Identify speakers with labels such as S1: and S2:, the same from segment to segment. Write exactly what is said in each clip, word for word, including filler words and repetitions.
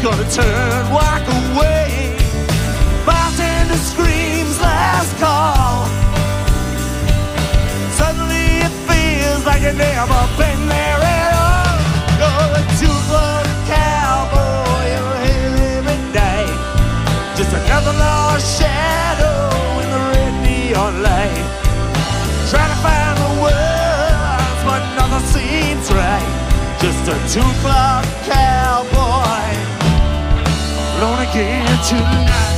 S1: gonna turn, walk away. Bartender screams last call. Suddenly it feels like you've never been there at all. You're a two-club cowboy, you're here every day. Just another lost shadow in the red neon light. Trying to find the words, but nothing seems right. Just a two-club cowboy, alone again tonight.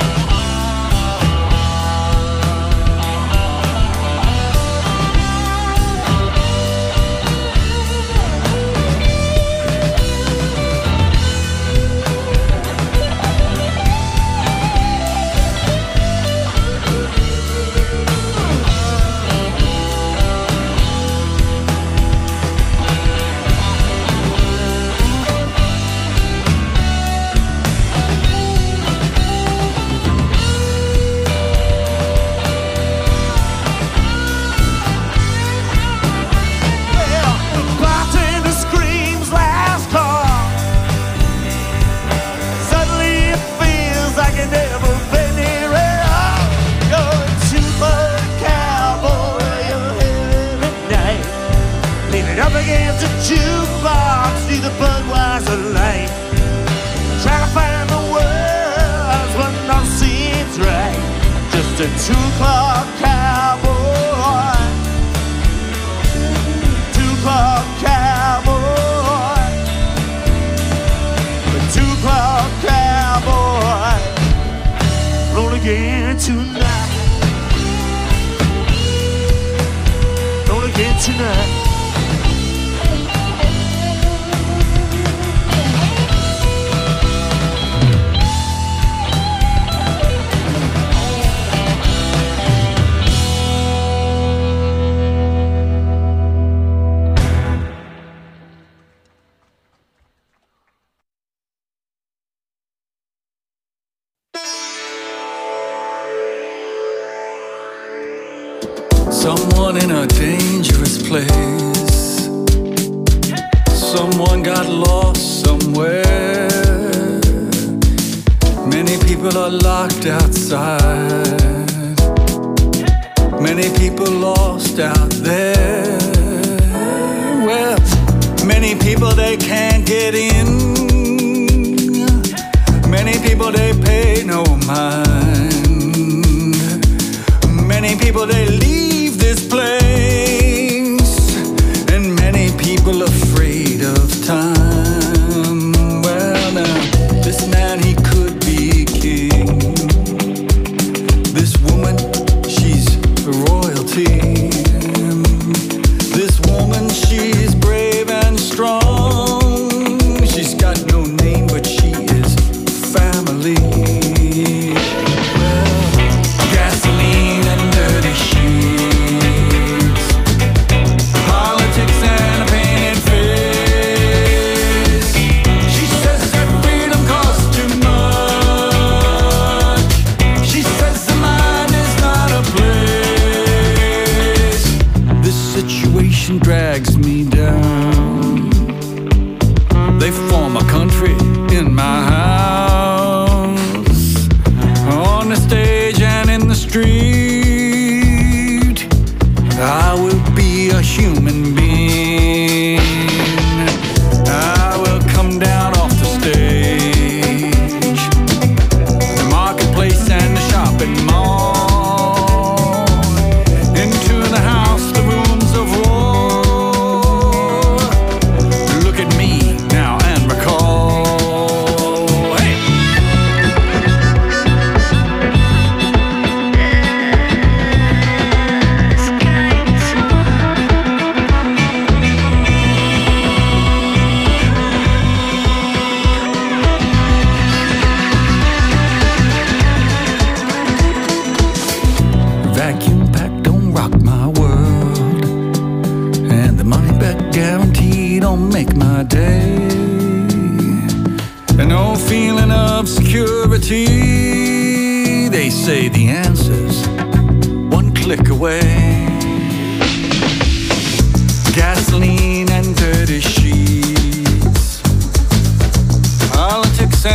S1: Jukebox, see the Budweiser light. Try to find the words, but nothing seems right. Just a two-club cowboy, two-club cowboy, a two-club cowboy, roll again tonight, roll again tonight.
S2: Someone in a dangerous place. Someone got lost somewhere. Many people are locked outside. Many people lost out there. Well, many people they can't get in. Many people they pay no mind. Many people they leave this place, and many people afraid of time. Well, now, this man, he could be king. This woman, she's royalty. This woman, she's brave and strong. She's got no name, but she is family. Drags me down. They form a country in my house, on the stage and in the street. I will be a human being. I will come down off the stage, the marketplace and the shopping mall, into the house, the rooms of war. Vacuum pack don't rock my world, and the money back guarantee don't make my day. And no feeling of security. They say the answer's one click away. Gasoline and dirty sheets, politics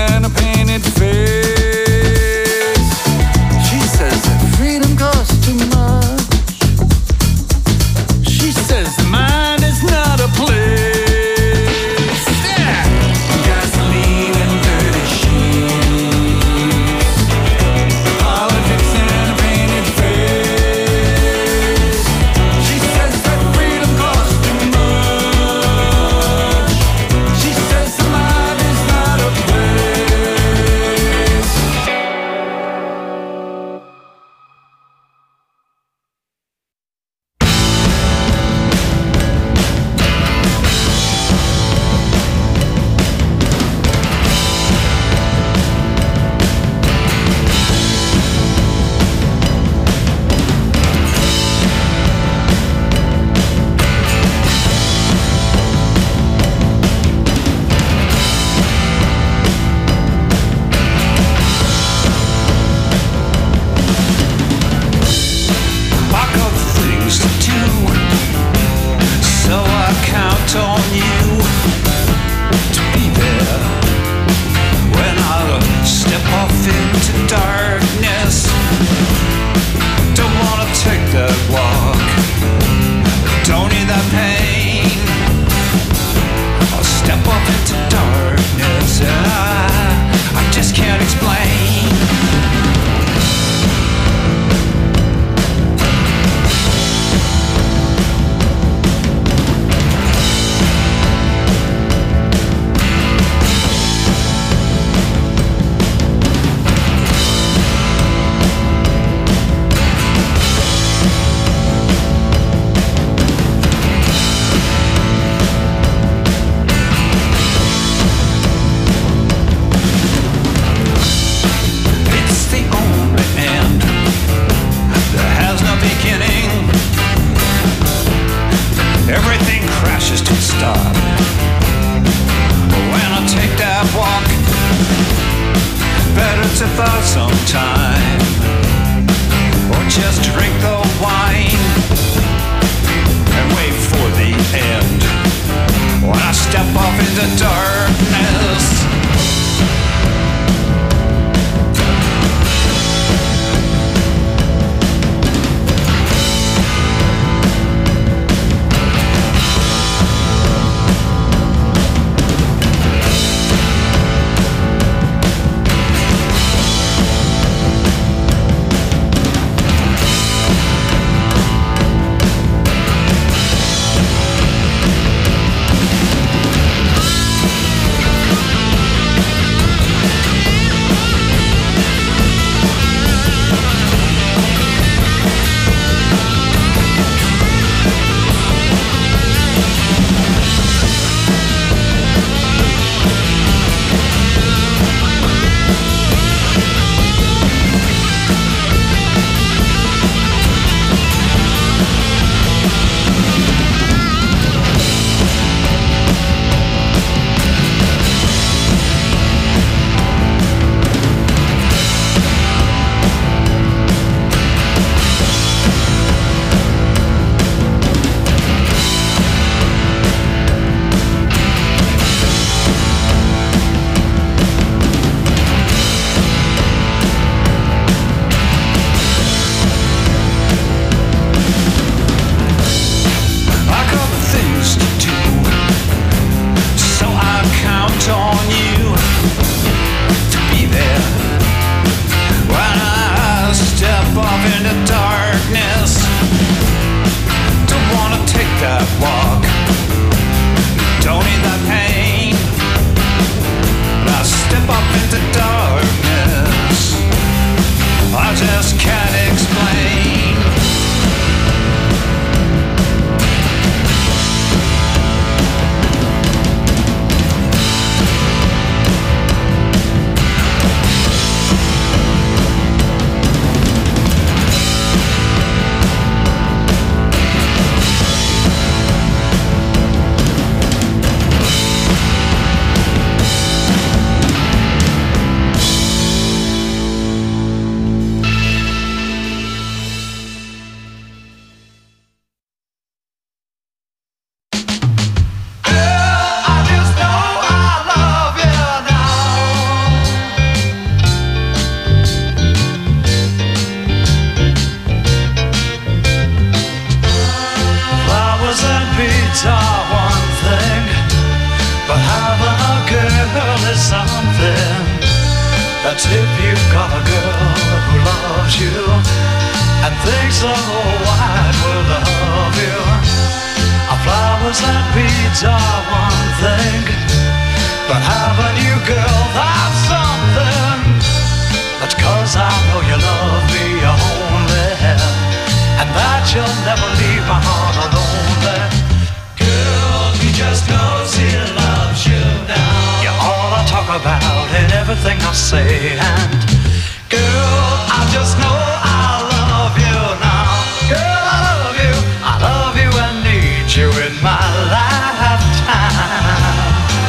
S2: if you've got a girl who loves you and thinks the whole wide world of you. Flowers and beads are one thing, but having you, girl, that's something. That's 'cause I know you love me only, and that you'll never leave my heart alone. Girl, he just knows he loves you now. You're all I talk about in everything I say, and girl, I just know I love you now. Girl, I love you, I love you and need you in my lifetime.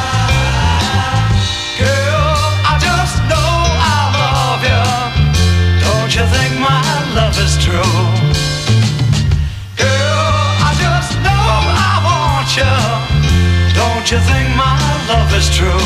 S2: Girl, I just know I love you. Don't you think my love is true? Girl, I just know I want you. Don't you think my love is true?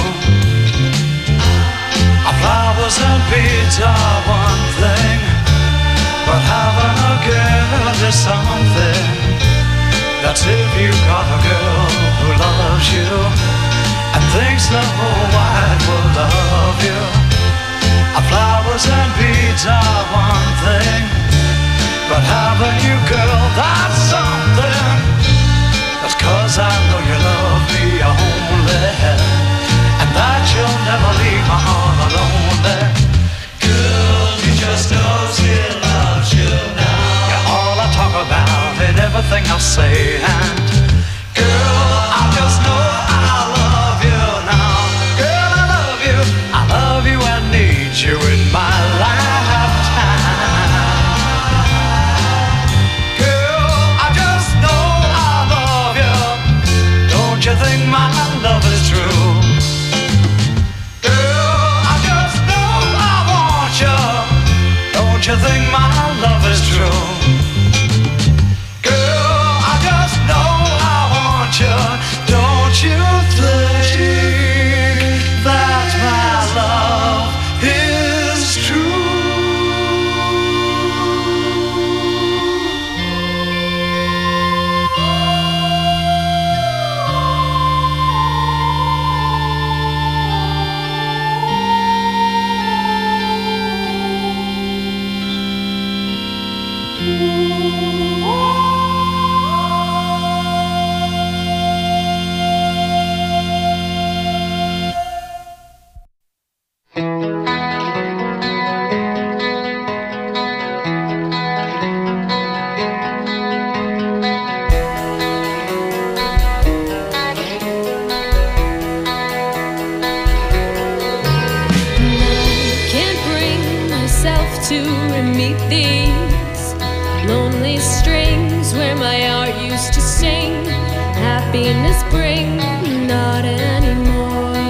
S2: Flowers and beads are one thing, but having a girl is something. That's if you've got a girl who loves you and thinks the whole wide world of you. Flowers and beads are one thing, but having you, girl, that's something. That's 'cause I know you love me only, and that you'll never leave my heart alone there. Girl, he just knows he loves you now. You're all I talk about in everything I say, and girl, I just know I love you now. Girl, I love you, I love you and need you in my lifetime. Girl, I just know I love you. Don't you think my love is true? Don't you think my love is true? Girl, I just know I want you. Don't you think that my love is true?
S3: To meet these lonely strings where my heart used to sing. Happiness bring, not anymore.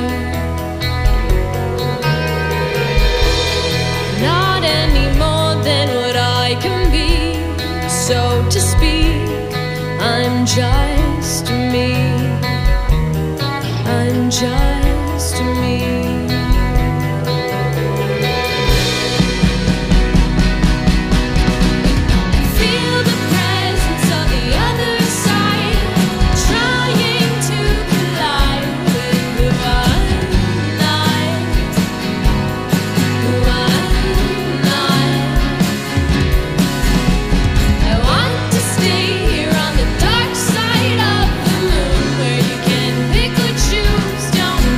S3: Not any more than what I can be. So to speak, I'm just me. I'm just me.
S4: Don't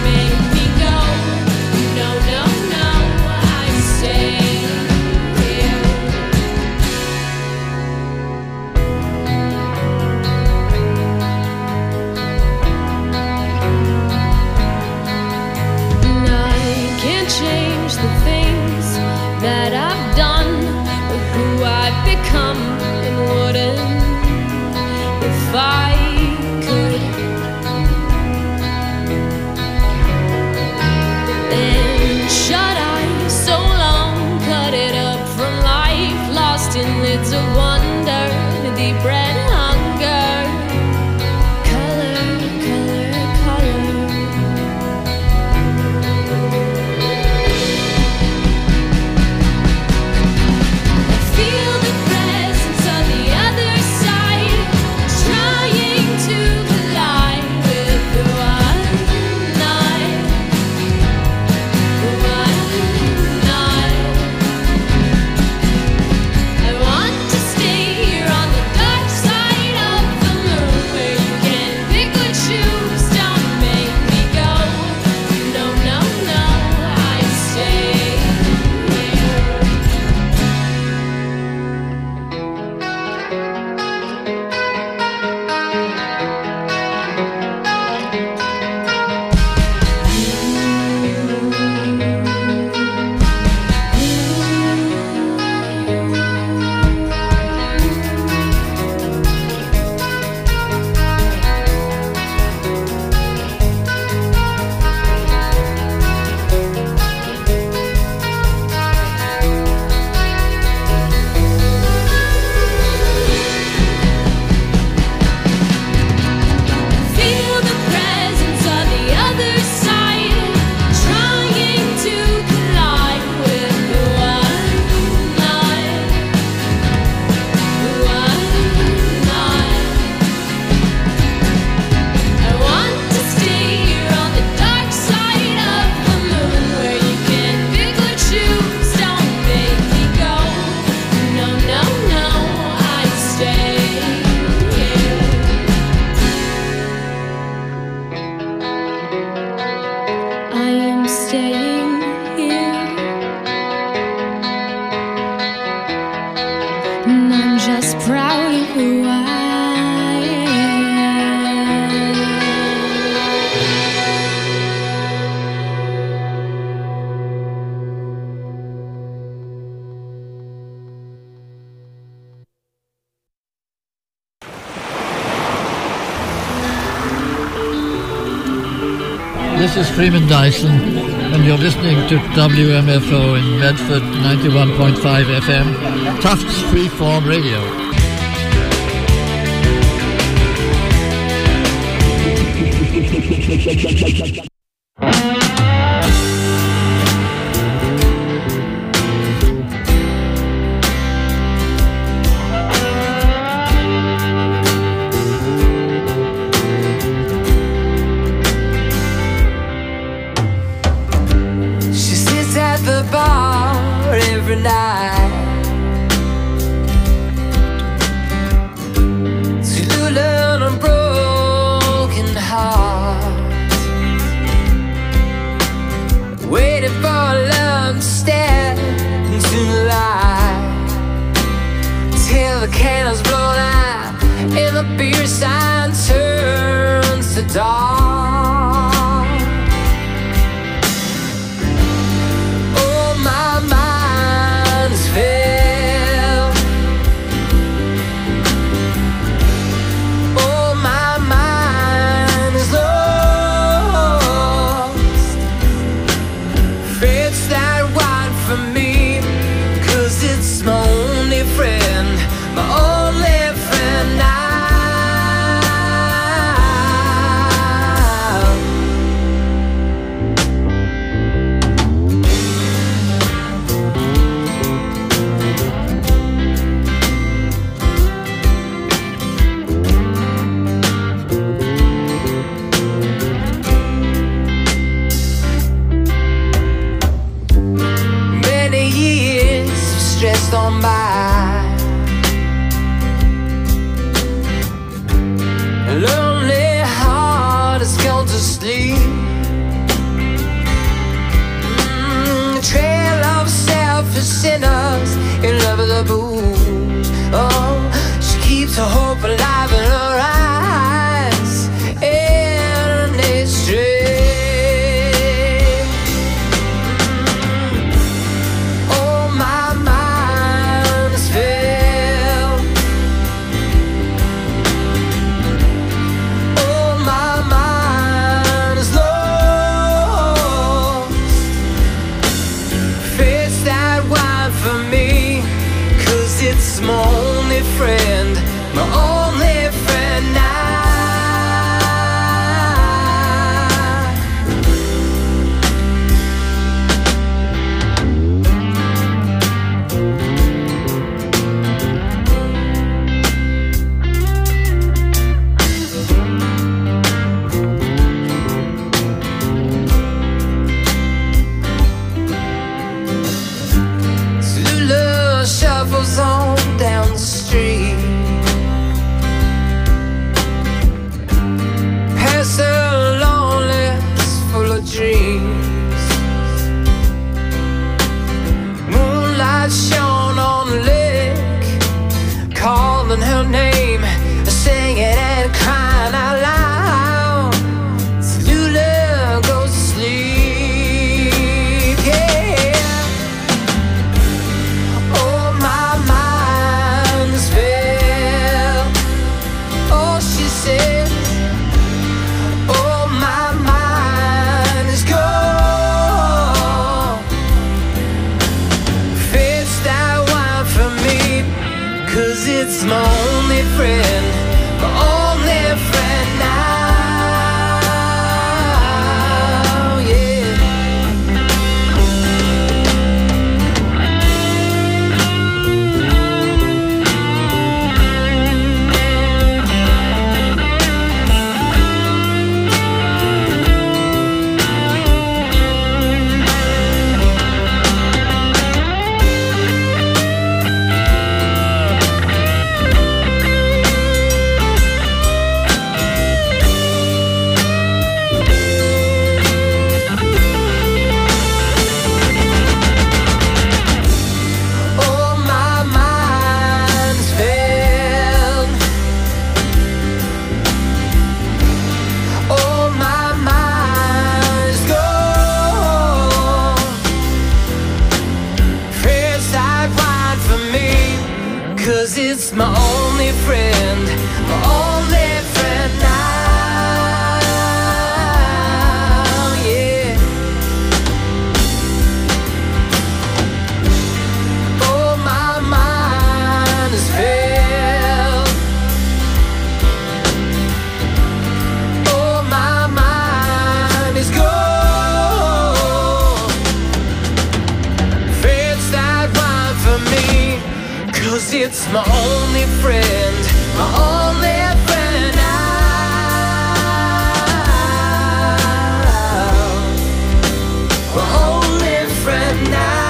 S4: this is Freeman Dyson, and you're listening to W M F O in Medford, ninety-one point five F M, Tufts Freeform Radio.
S5: it's my only friend, my only friend now, my only friend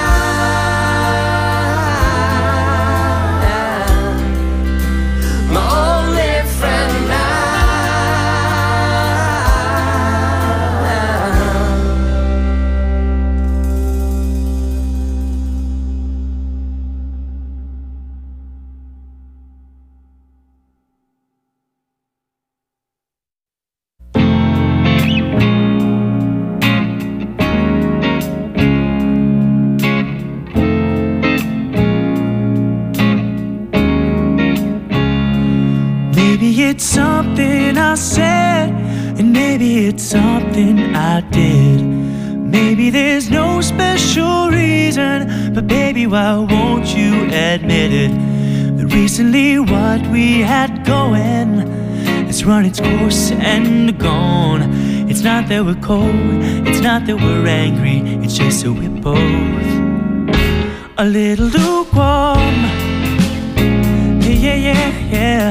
S5: now, my only friend now.
S1: Maybe it's something I said, and maybe it's something I did. Maybe there's no special reason, but baby, why won't you admit it? That recently what we had going has run its course and gone. It's not that we're cold, it's not that we're angry, it's just that we're both a little lukewarm. Yeah, yeah, yeah, yeah.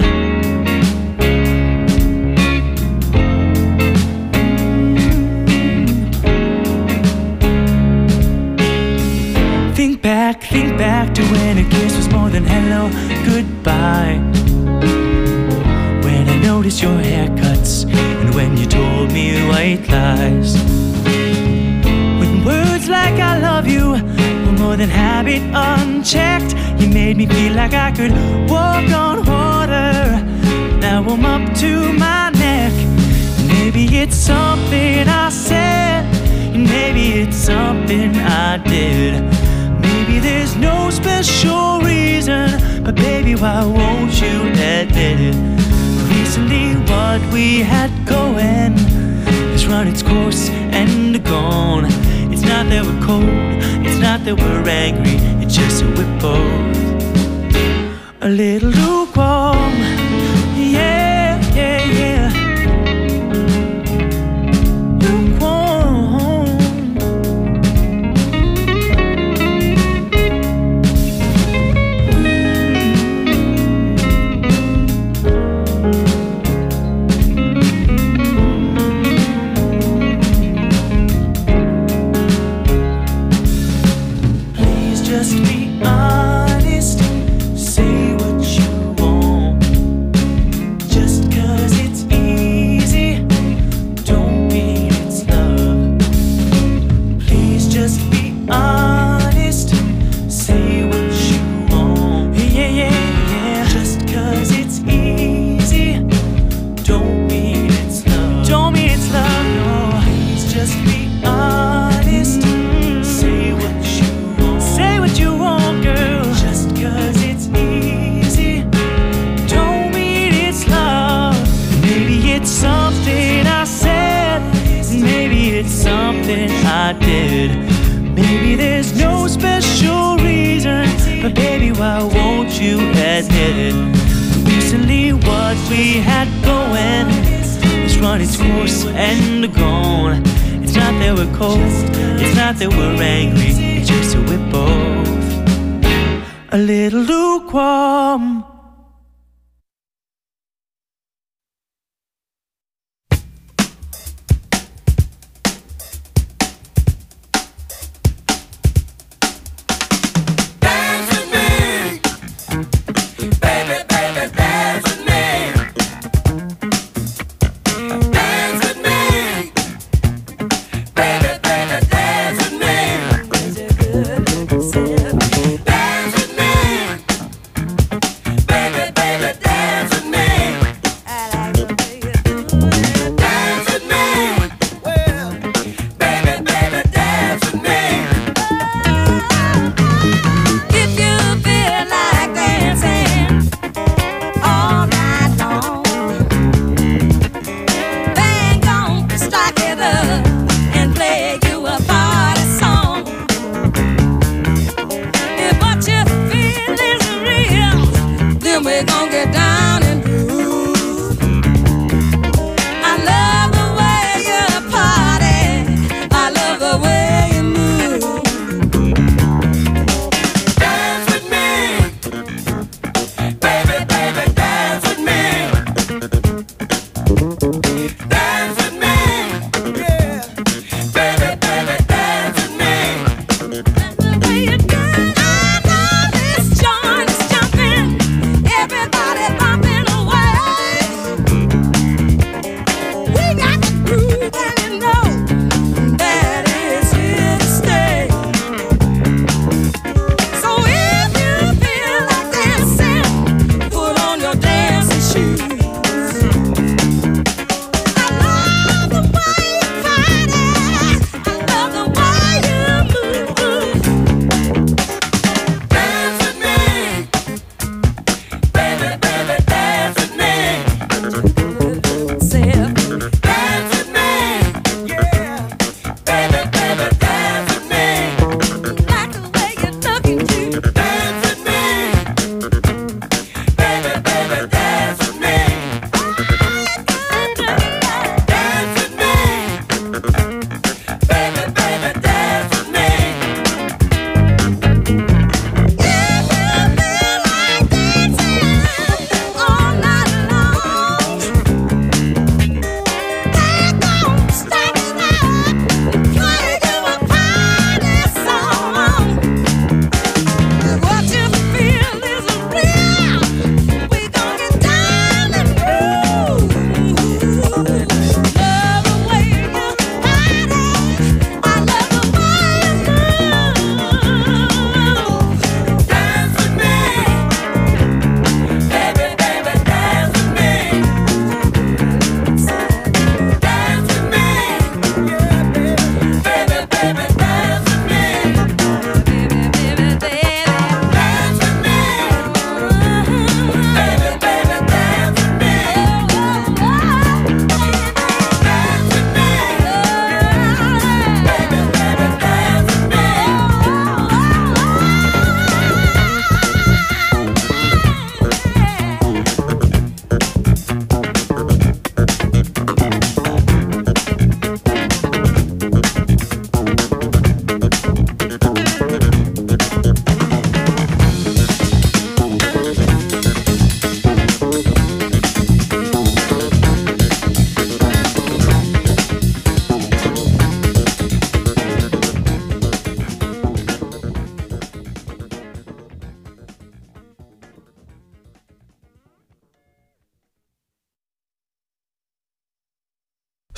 S1: Think back, think back to when a kiss was more than hello, goodbye. When I noticed your haircuts and when you told me white lies. When words like I love you were more than habit unchecked, you made me feel like I could walk on water. Now I'm up to my neck. Maybe it's something I said, and maybe it's something I did. Maybe there's no special reason, but baby, why won't you admit it? Recently what we had going has run its course and gone. It's not that we're cold, it's not that we're angry, it's just that we're both a little lukewarm. Yeah, yeah, yeah. Lukewarm. Just be honest, say what you want. Just cause it's easy, don't mean it's love. Please just be honest, say what you want. Yeah, yeah, yeah. Just cause it's easy, don't mean it's love. Don't mean it's love, no. Please just be honest, say what you want. Say what you want, girl. Just cause it's easy, don't mean it's love. Maybe it's something I said, maybe it's something I did. Maybe there's no special reason, but baby, why won't you admit it? Recently what we had going has run its course and gone. It's not that we're cold, it's not that we're angry, it's just that we're both a little lukewarm.
S5: Dance with me, baby, baby, dance with me. Dance with me, baby, baby, dance with me. Dance with me,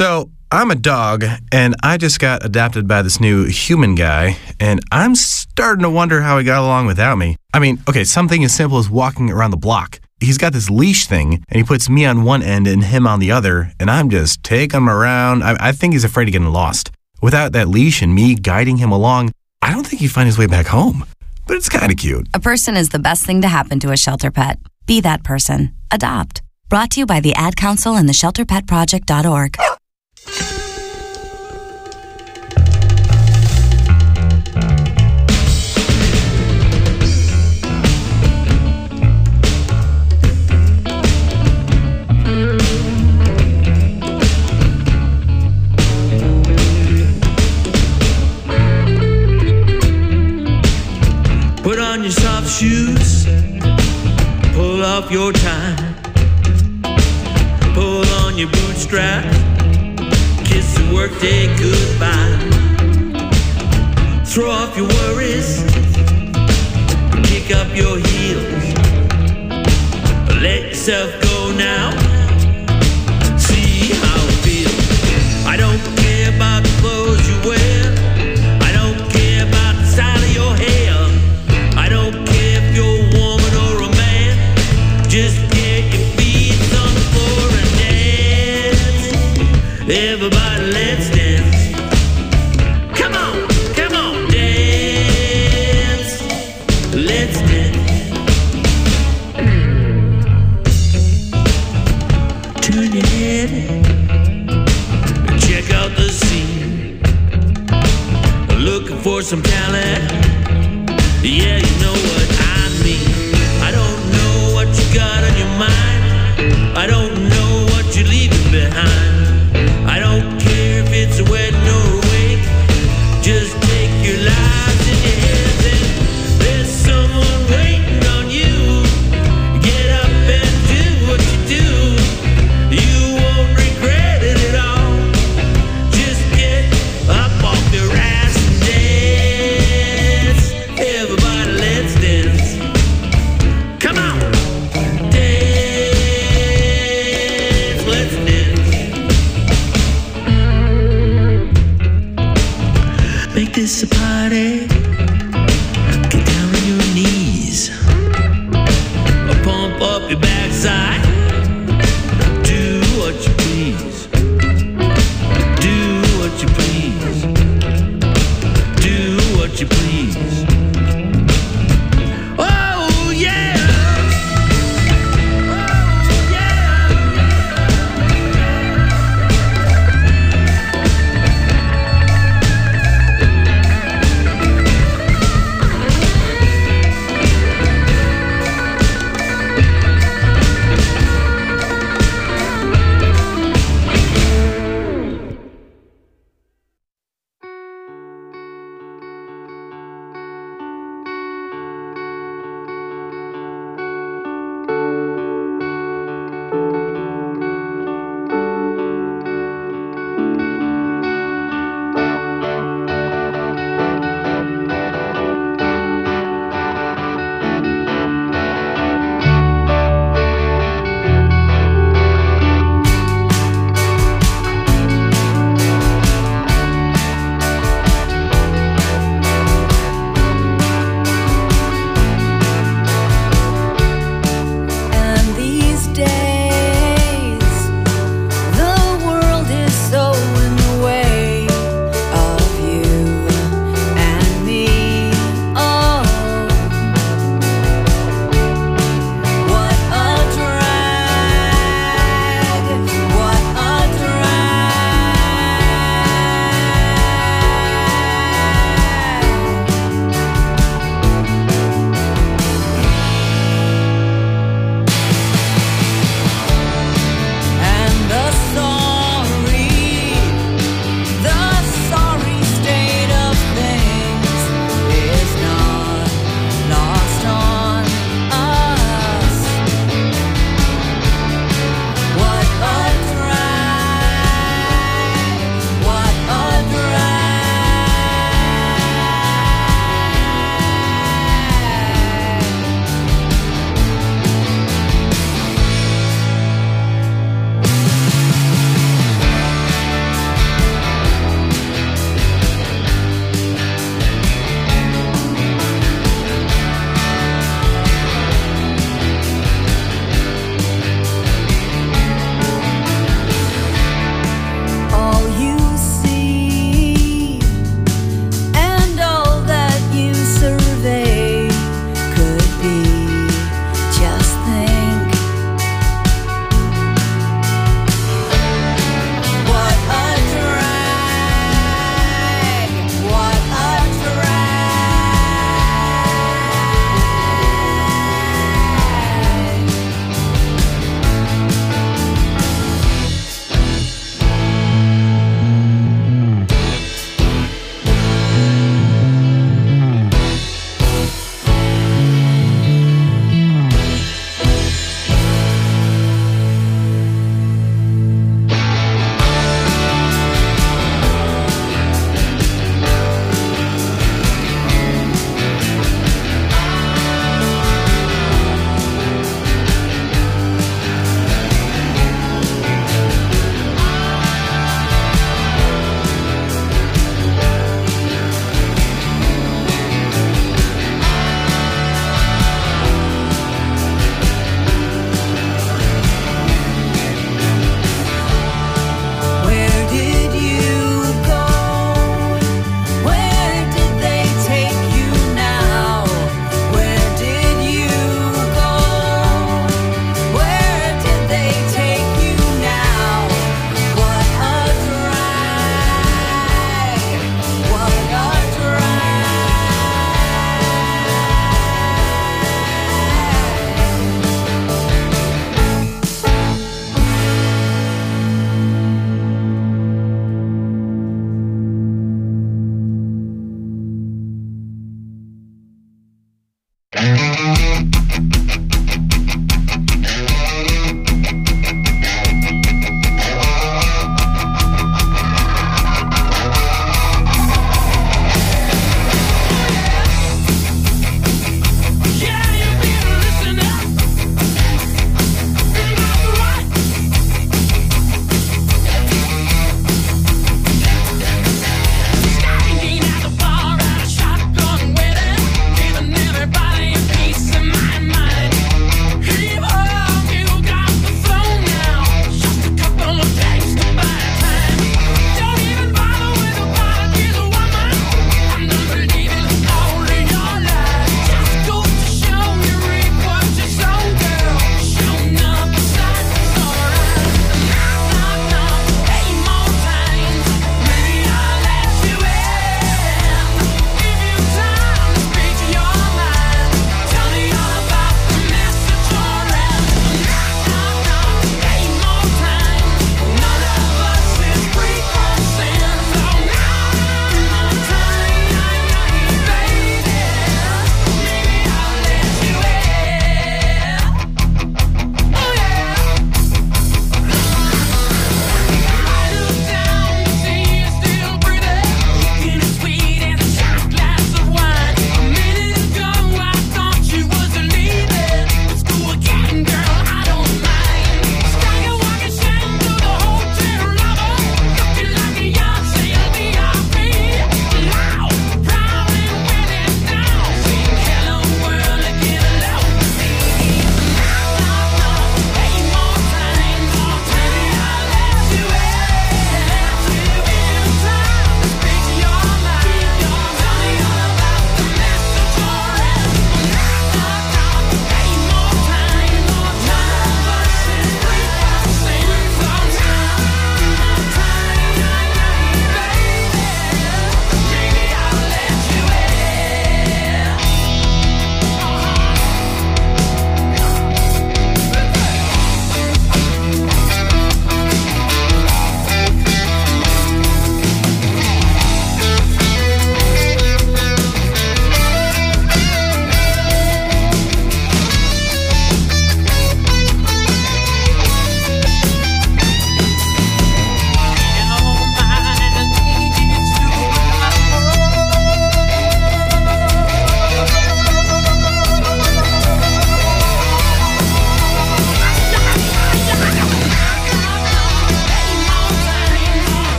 S6: So, I'm a dog, and I just got adopted by this new human guy, and I'm starting to wonder how he got along without me. I mean, okay, something as simple as walking around the block. He's got this leash thing, and he puts me on one end and him on the other, and I'm just taking him around. I, I think he's afraid of getting lost. Without that leash and me guiding him along, I don't think he'd find his way back home. But it's kind of cute.
S7: A person is the best thing to happen to a shelter pet. Be that person. Adopt. Brought to you by the Ad Council and the shelter pet project dot org.
S1: Put on your soft shoes, pull off your tie, pull on your bootstraps, kiss the workday goodbye. Throw off your worries, kick up your heels, let yourself go now, see how it feels. I don't care about the clothes you wear, I don't care about the style of your hair, I don't care if you're a woman or a man, just get your feet on the floor and dance. Everybody, let's dance. Come on, come on, dance. Let's dance. Turn your head and check out the scene. Looking for some talent. Yeah, you know what I mean. I don't know what you got on your mind. I don't know what you're leaving behind. I don't care if it's a wedding or a wake. Just take your lives in your hands and there's someone waiting on you. Get up and do what you do. You won't regret it at all. Just get up off your ass and dance. Everybody, let's dance. Come on, dance. Let's dance. Make this a party. Get down on your knees. Pump up your backside. Do what you please. Do what you please. Do what you please. Oh yeah. Oh yeah.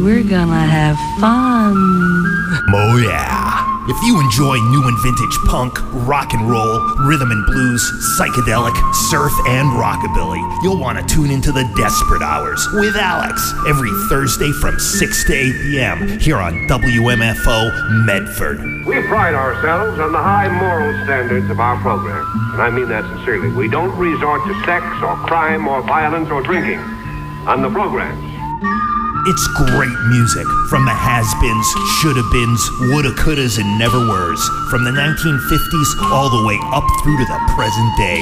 S8: we're gonna have fun.
S9: Oh yeah. If you enjoy new and vintage punk, rock and roll, rhythm and blues, psychedelic, surf, and rockabilly, you'll want to tune into the Desperate Hours with Alex every Thursday from six to eight p.m. here on W M F O Medford.
S10: We pride ourselves on the high moral standards of our program, and I mean that sincerely. We don't resort to sex or crime or violence or drinking on the programs.
S9: It's great music from the has-beens, shoulda-beens, woulda, couldas, and never-weres, from the nineteen fifties all the way up through to the present day.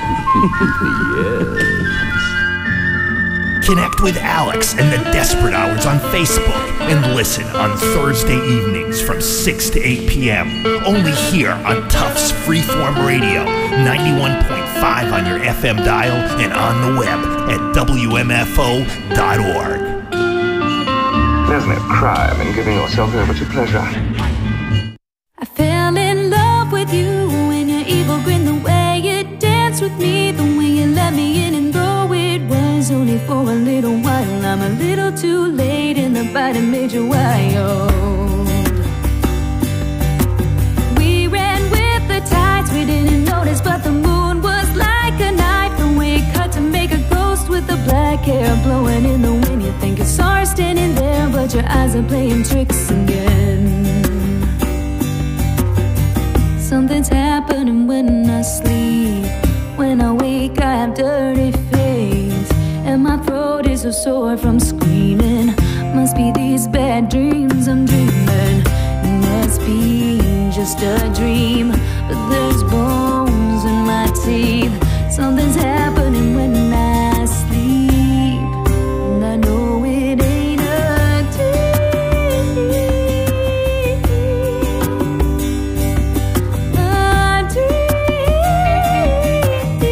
S9: Yes. Connect with Alex and the Desperate Hours on Facebook and listen on Thursday evenings from six to eight p.m. only here on Tufts Freeform Radio, ninety-one point five on your F M dial and on the web at W M F O dot org.
S11: There's no crime in giving yourself over to pleasure.
S3: I fell in love with you when your evil grin, the way you danced with me, the way you let me in, and though it was only for a little while, I'm a little too late in the fight and made you wild. We ran with the tides, we didn't notice, but the moon was like a knife, the way it cut to make a ghost with the black hair blowing in the wind. You think you saw her standing there, but your eyes are playing tricks again. Something's happening when I sleep. When I wake I have dirty face, and my throat is so sore from screaming. Must be these bad dreams I'm dreaming. It must be just a dream, but there's bones in my teeth. Something's happening when I sleep, and I know it ain't a dream. A dream,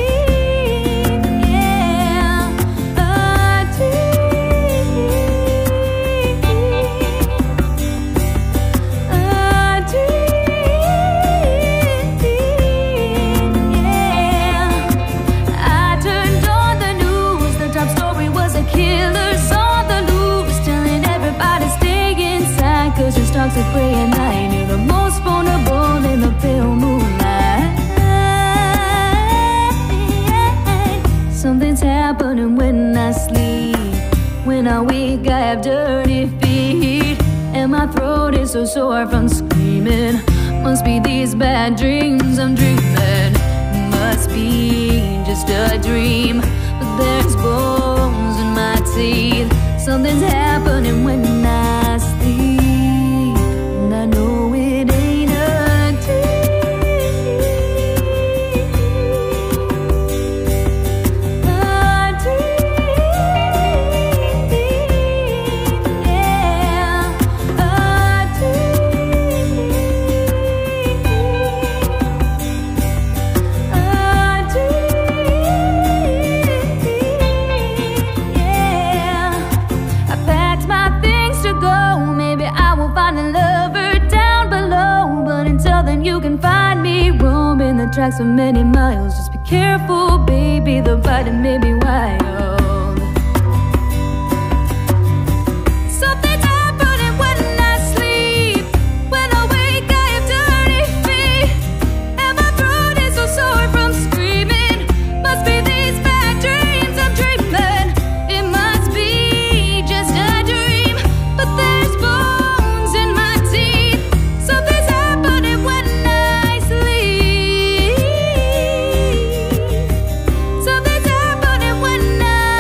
S3: yeah. A dream, a dream, yeah. I turned on the news, the top story was a killer's on the loose, telling everybody stay inside, cause your stocks are praying night. You're the most vulnerable in the pale moonlight. Something's happening when I sleep. When I wake I have dirty feet, and my throat is so sore from screaming. Must be these bad dreams I'm dreaming. Must be just a dream, but there's bones in my teeth. Something's happening when I sleep, and I know it ain't a dream. A dream, yeah. A dream, a dream, yeah. I packed my things to go. Maybe I will find a lover down below, but until then you can find me roaming the tracks for many miles. Just be careful, baby, the fighting may be wild. Something's happening when I sleep. When I wake I have dirty feet, and my throat is so sore from screaming. Must be these bad dreams I'm dreaming. It must be just a dream, but there's bones in my teeth. Something's happening when I sleep. Something's happening when I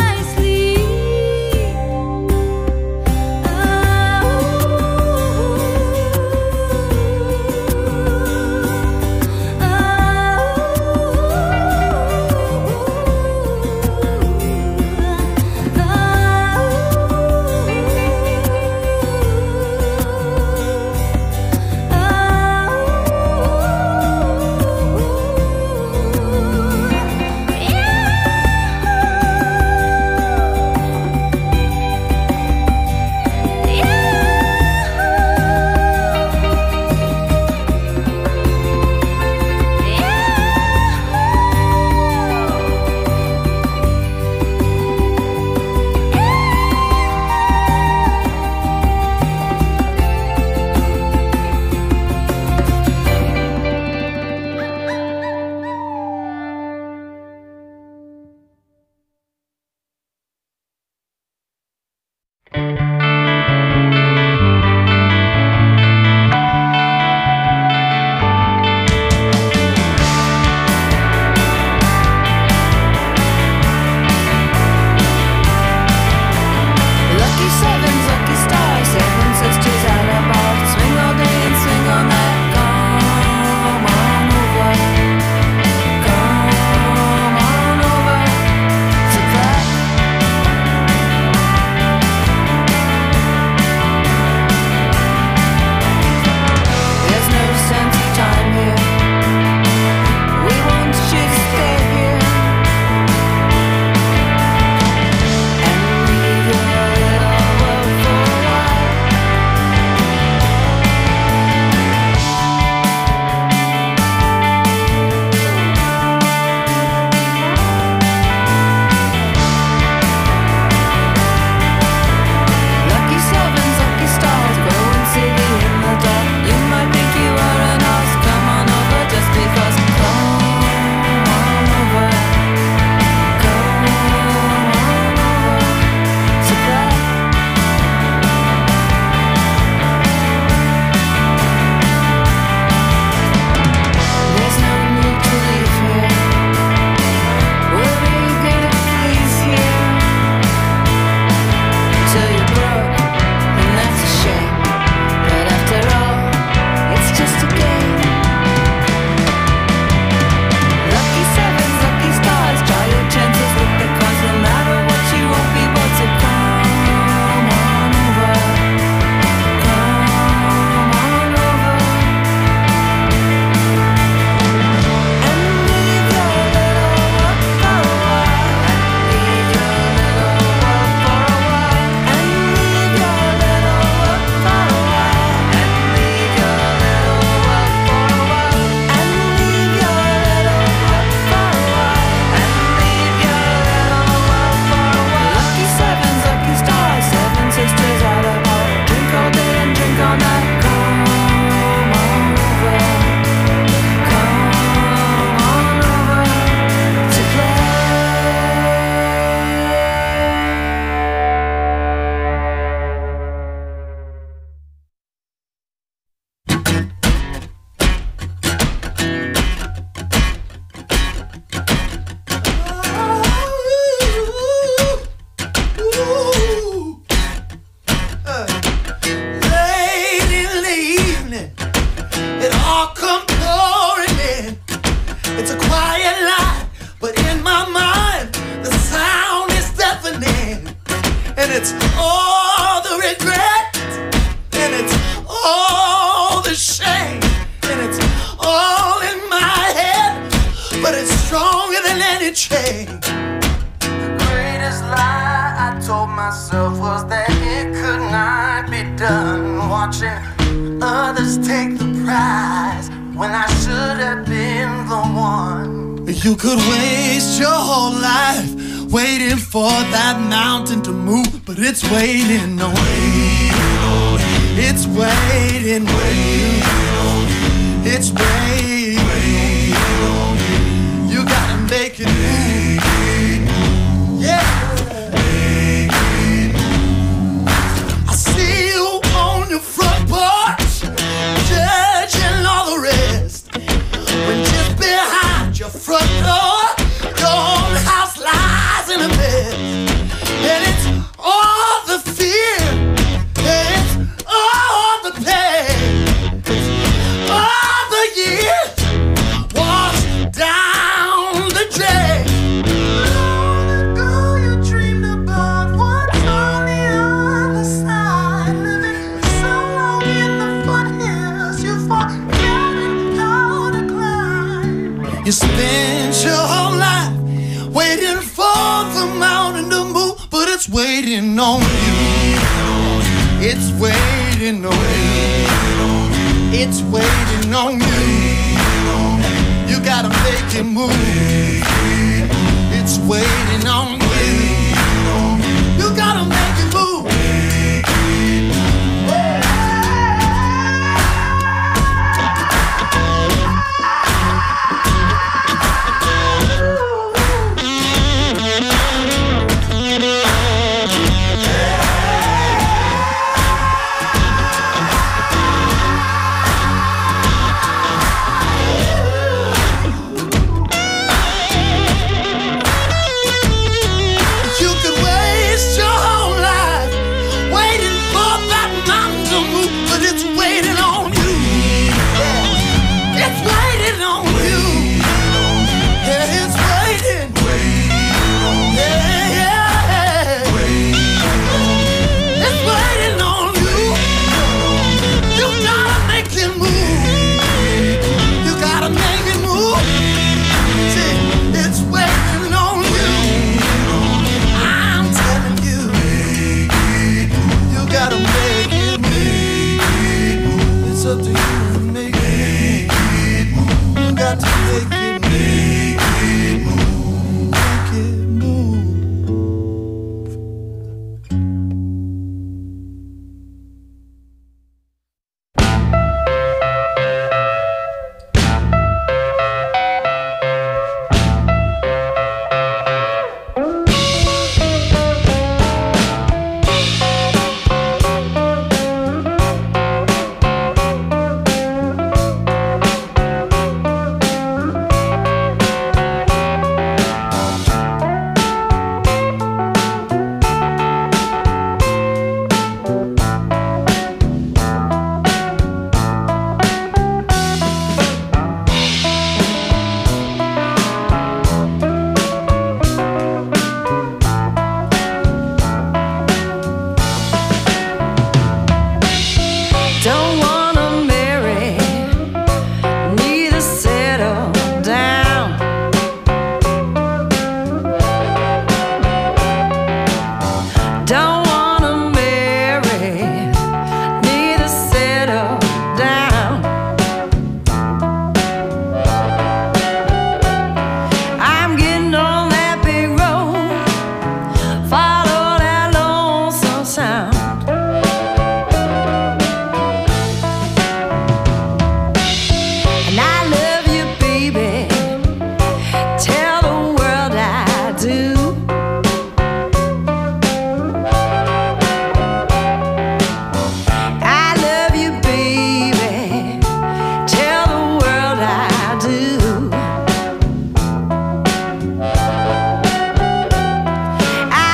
S1: fun watching others take the prize when I should have been the one.
S12: You could waste your whole life waiting for that mountain to move, but it's waiting on you. It's waiting on you. It's waiting on you. You gotta make it move. Yeah. I see you on your front porch, judging all the rest. When just behind your front door, your own house lies in a mess. And it's all the fear, and it's all the pain, it's all the years washed down the drain. Long ago you dreamed about what's on the other side, living so long in the foothills you forgot how to climb. You spent your whole life waiting for the mountain to move, but it's waiting on you. It's waiting on you. It's waiting on you. You gotta make it move. It's waiting on you. You gotta make it move.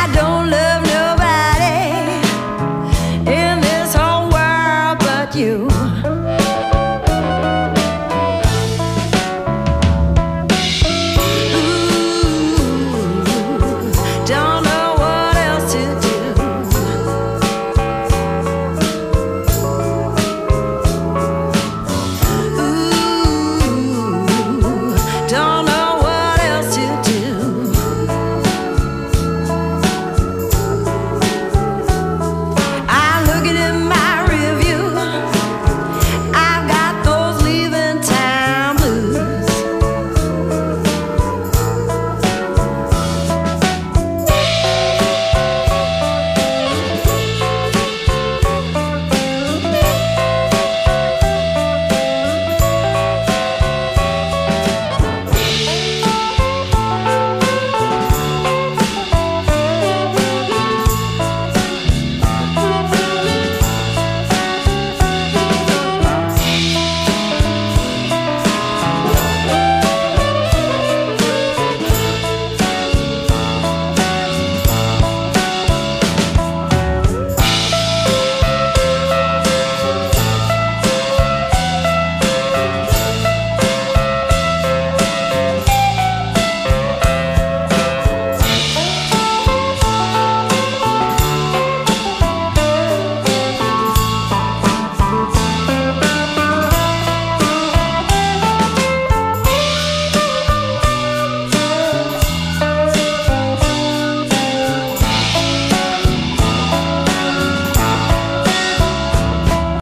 S13: You